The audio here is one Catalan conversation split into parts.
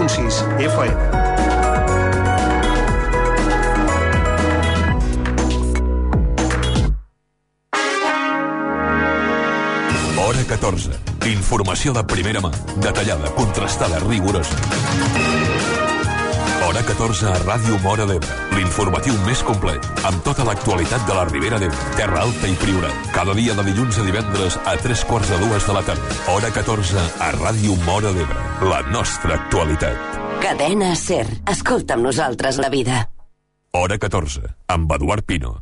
107.6 FM. Hora 14. Informació de primera mà, detallada, contrastada, rigorosa. Hora 14 a Ràdio Móra d'Ebre. L'informatiu més complet, amb tota l'actualitat de la Ribera d'Ebre, Terra Alta i Priorat. Cada dia de dilluns a divendres a 3:45 de la tarda. Hora 14 a Ràdio Móra d'Ebre. La nostra actualitat. Cadena SER. Escolta amb nosaltres la vida. Hora 14, amb Eduard Pino.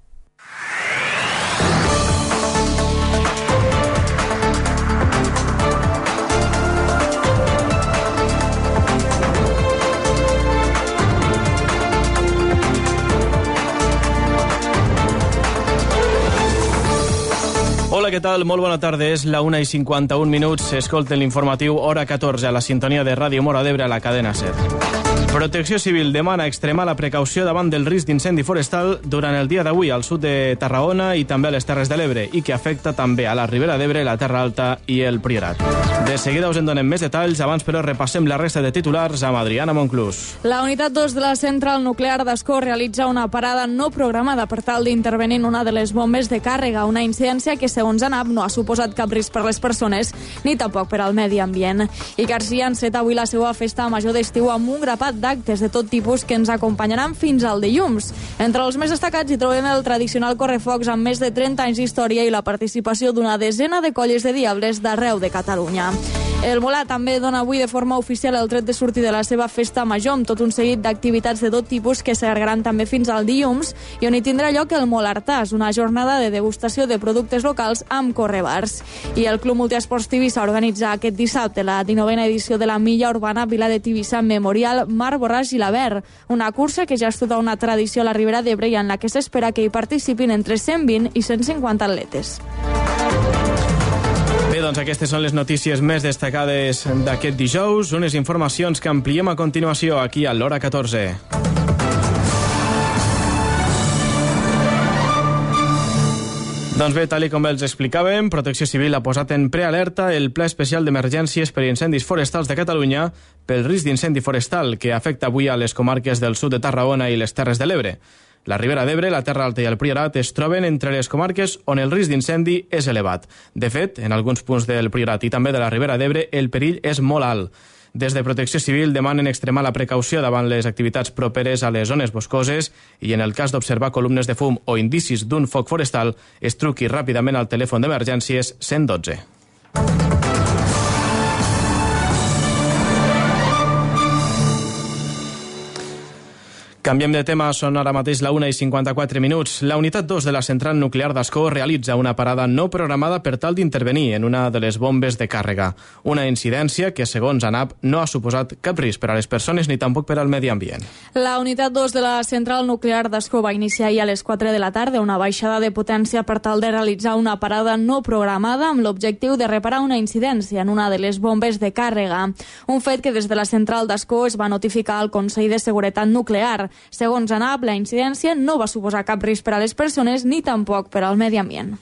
Hola, què tal? Molt bona tarda. És la 1:51. Escolten l'informatiu Hora 14 a la sintonia de Ràdio Móra d'Ebre a la cadena SER. Protecció Civil demana extremar la precaució davant del risc d'incendi forestal durant el dia d'avui al sud de Tarragona i també a les Terres de l'Ebre i que afecta també a la Ribera d'Ebre, la Terra Alta i el Priorat. De seguida us en donem més detalls, abans però repassem la resta de titulars amb Adriana Monclús. La unitat 2 de la central nuclear d'Ascó realitza una parada no programada per tal d'intervenir en una de les bombes de càrrega, una incidència que segons ANAP no ha suposat cap risc per les persones ni tampoc per al medi ambient. I Garcia enceta avui la seva festa major d'estiu amb un grapat d'actes de tot tipus que ens acompanyaran fins al dilluns. Entre els més destacats hi trobem el tradicional correfocs amb més de 30 anys d'història i la participació d'una desena de colles de diables d'arreu de Catalunya. El Molar també dona avui de forma oficial el tret de sortir de la seva festa major amb tot un seguit d'activitats de tot tipus que s'allargaran també fins al dilluns i on hi tindrà lloc el Molartàs, una jornada de degustació de productes locals amb correbars. I el Club Multiesports Tivissa organitza aquest dissabte la 19a edició de la Milla Urbana Vila de Tivissa Memorial Mar Borràs i l'Avert, una cursa que ja és tota una tradició a la Ribera d'Ebre i en la que s'espera que hi participin entre 120 i 150 atletes. Bé, doncs aquestes són les notícies més destacades d'aquest dijous, unes informacions que ampliem a continuació aquí a l'Hora 14. Doncs bé, tal com els explicàvem, Protecció Civil ha posat en prealerta el Pla Especial d'Emergències per Incendis Forestals de Catalunya pel risc d'incendi forestal que afecta avui a les comarques del sud de Tarragona i les Terres de l'Ebre. La Ribera d'Ebre, la Terra Alta i el Priorat es troben entre les comarques on el risc d'incendi és elevat. De fet, en alguns punts del Priorat i també de la Ribera d'Ebre, el perill és molt alt. Des de Protecció Civil demanen extremar la precaució davant les activitats properes a les zones boscoses i en el cas d'observar columnes de fum o indicis d'un foc forestal, es truqui ràpidament al telèfon d'emergències 112. Canviem de tema, són ara mateix la 1:54. La unitat 2 de la central nuclear d'Ascó realitza una parada no programada per tal d'intervenir en una de les bombes de càrrega. Una incidència que, segons ANAP, no ha suposat cap risc per a les persones ni tampoc per al medi ambient. La unitat 2 de la central nuclear d'Ascó va iniciar ahir a les 4 de la tarda una baixada de potència per tal de realitzar una parada no programada amb l'objectiu de reparar una incidència en una de les bombes de càrrega. Un fet que des de la central d'Ascó es va notificar al Consell de Seguretat Nuclear. Segons ANAP, la incidència no va suposar cap risc per a les persones ni tampoc per al medi ambient.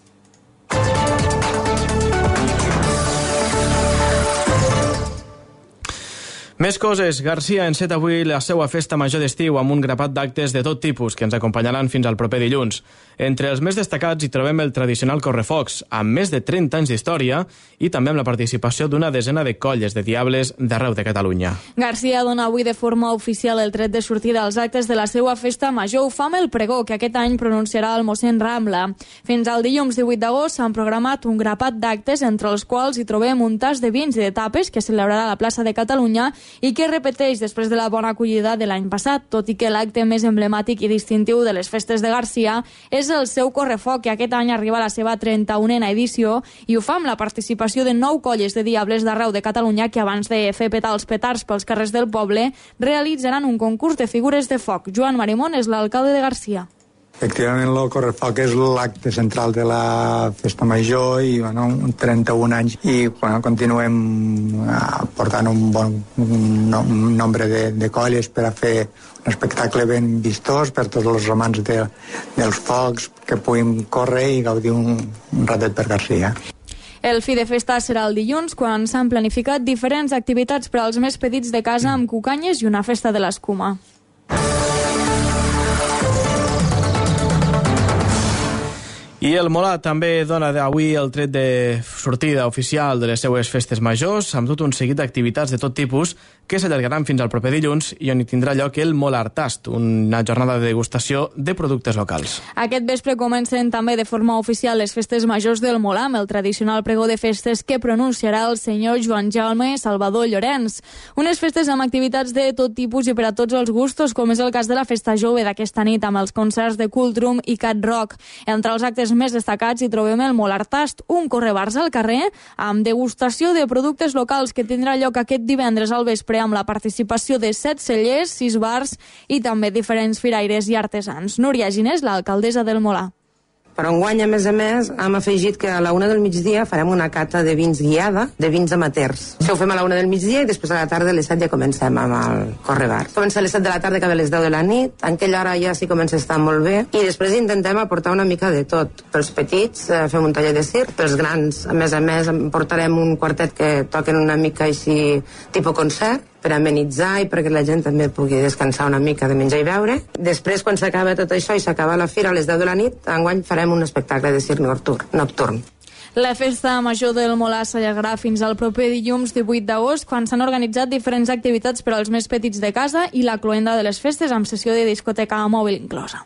Més coses. Garcia enceta avui la seva festa major d'estiu amb un grapat d'actes de tot tipus que ens acompanyaran fins al proper dilluns. Entre els més destacats hi trobem el tradicional correfocs, amb més de 30 anys d'història i també amb la participació d'una desena de colles de diables d'arreu de Catalunya. Garcia dona avui de forma oficial el tret de sortida als actes de la seva festa major. Ho fa amb el pregó que aquest any pronunciarà el mossèn Rambla. Fins al dilluns 18 d'agost s'han programat un grapat d'actes entre els quals hi trobem un tas de vins i de tapes que celebrarà a la plaça de Catalunya i que repeteix després de la bona acollida de l'any passat, tot i que l'acte més emblemàtic i distintiu de les festes de Garcia és el seu correfoc, que aquest any arriba a la seva 31a edició i ho fa amb la participació de 9 colles de diables d'arreu de Catalunya que abans de fer petar els petards pels carrers del poble realitzaran un concurs de figures de foc. Joan Marimón és l'alcalde de Garcia. Efectivament, el correfoc és l'acte central de la festa major i 31 anys i continuem portant un bon nombre de colles per a fer un espectacle ben vistós per tots els amants dels focs que puguin córrer i gaudir un ratet per Garcia. El fi de festa serà el dilluns, quan s'han planificat diferents activitats per als més petits de casa amb cucanyes i una festa de l'escuma. I el Molar també dona d'avui el tret de sortida oficial de les seues festes majors, amb tot un seguit d'activitats de tot tipus que s'allargaran fins al proper dilluns i on hi tindrà lloc el Molar Tast, una jornada de degustació de productes locals. Aquest vespre comencen també de forma oficial les festes majors del Molar, amb el tradicional pregó de festes que pronunciarà el senyor Joan Jaume Salvador Llorenç. Unes festes amb activitats de tot tipus i per a tots els gustos, com és el cas de la festa jove d'aquesta nit, amb els concerts de Cultrum i Cat Rock. Entre els actes més destacats hi trobem el Molar Tast, un correbars al carrer amb degustació de productes locals que tindrà lloc aquest divendres al vespre amb la participació de 7 cellers, 6 bars i també diferents firaires i artesans. Núria Ginés, l'alcaldessa del Molar. Però enguany, a més, hem afegit que a la 1 del migdia farem una cata de vins guiada, de vins amateurs. Això ho fem a la 1 del migdia i després a la tarda a les 7 ja comencem amb el correbar. Comença a les 7 de la tarda, acaba a les 10 de la nit. En aquella hora ja sí comença a estar molt bé. I després intentem aportar una mica de tot. Pels petits fem un taller de circ, pels grans, a més, portarem un quartet que toquen una mica així, tipus concert, per amenitzar i perquè la gent també pugui descansar una mica de menjar i beure. Després, quan s'acaba tot això i s'acaba la fira a les 10 de la nit, enguany farem un espectacle de circ nocturn. La festa major del Molar s'allargarà fins al proper dilluns 18 d'agost, quan s'han organitzat diferents activitats per als més petits de casa i la cloenda de les festes amb sessió de discoteca mòbil inclosa.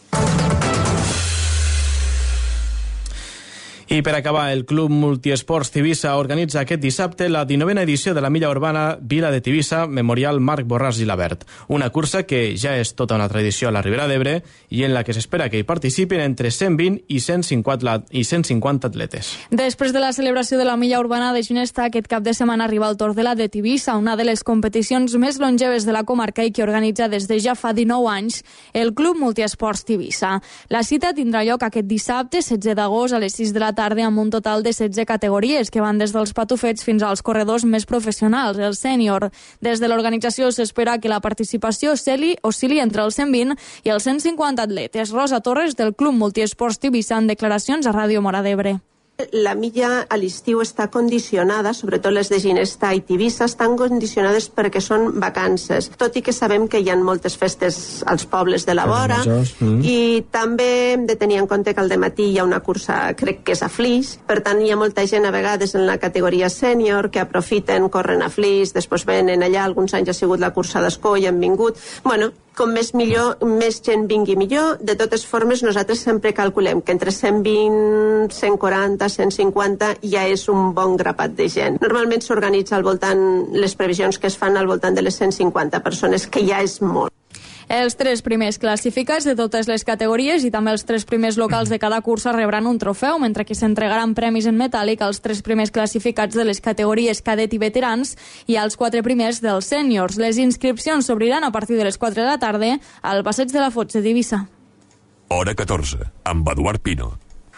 I per acabar, el Club Multiesports Tivissa organitza aquest dissabte la 19a edició de la Milla Urbana Vila de Tivissa, Memorial Marc Borràs Gilabert. Una cursa que ja és tota una tradició a la Ribera d'Ebre i en la que s'espera que hi participin entre 120 i 150 atletes. Després de la celebració de la Milla Urbana de Ginesta, aquest cap de setmana arriba el torn de la de Tivissa, una de les competicions més longeves de la comarca i que organitza des de ja fa 19 anys el Club Multiesports Tivissa. La cita tindrà lloc aquest dissabte, 16 d'agost, a les 6 de la tarda, amb un total de 16 categories que van des dels patufets fins als corredors més professionals, el sènior. Des de l'organització s'espera que la participació oscil·li entre els 120 i els 150 atletes. Rosa Torres, del Club Multiesports Tivissa, en declaracions a Ràdio Móra d'Ebre. La milla a l'estiu està condicionada, sobretot les de Ginesta i Tivissa, estan condicionades perquè són vacances, tot i que sabem que hi ha moltes festes als pobles de la vora, i també hem de tenir en compte que al dematí hi ha una cursa, crec que és a Flix, per tant hi ha molta gent a vegades en la categoria sènior que aprofiten, corren a Flix, després venen allà, alguns anys ha sigut la cursa d'Escó i han vingut, bueno, com més millor, més gent vingui millor. De totes formes, nosaltres sempre calculem que entre 120, 140, 150 ja és un bon grapat de gent. Normalment s'organitza al voltant, les previsions que es fan al voltant de les 150 persones, que ja és molt. Els 3 primers classificats de totes les categories i també els 3 primers locals de cada cursa rebran un trofeu, mentre que s'entregaran premis en metàl·lic als 3 primers classificats de les categories cadet i veterans i als 4 primers dels sèniors. Les inscripcions s'obriran a partir de les 4 de la tarda al Passeig de la Foix de Tivissa. Hora 14, amb Eduard Pino.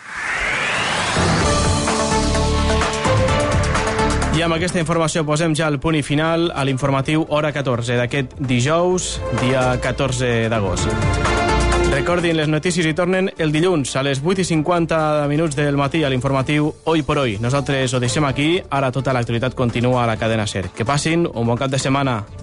I amb aquesta informació posem ja el punt i final a l'informatiu Hora 14 d'aquest dijous, dia 14 d'agost. Recordin, les notícies hi tornen el dilluns a les 8:50 del matí a l'informatiu Hoy por Hoy. Nosaltres ho deixem aquí, ara tota l'actualitat continua a la cadena SER. Que passin un bon cap de setmana.